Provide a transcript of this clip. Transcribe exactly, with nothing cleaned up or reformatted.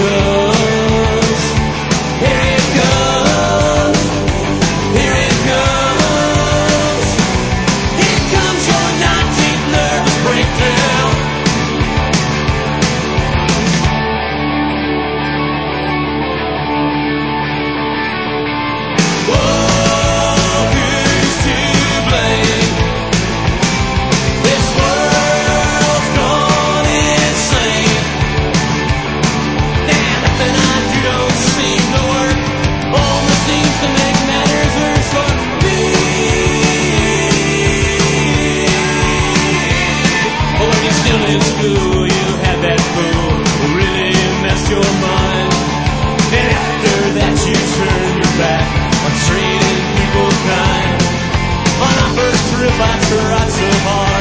goes. Here it goes. Here it goes. Here comes your nineteenth nervous breakdown. Oh, who's to blame? This world's gone insane. And nothing I do don't seem to work. Only seems to make matters worse for me. But when you're still in school, you had that fool who really messed your mind. And after that you turned your back on treating people kind. On our first trip I tried so hard